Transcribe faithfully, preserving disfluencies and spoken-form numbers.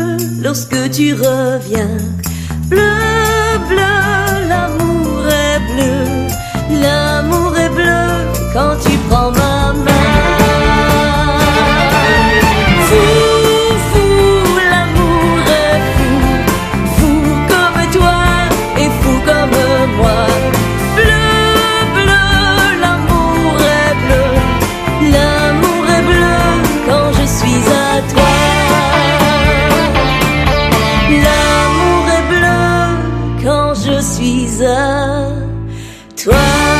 bleu lorsque tu reviens. Bleu, bleu, l'amour est bleu. L'amour est bleu quand tu prends ma main. Fou, fou, l'amour est fou. Fou comme toi et fou comme moi. Bleu, bleu, l'amour est bleu. L'amour est bleu quand je suis à toi. L'amour est bleu quand je suis à toi.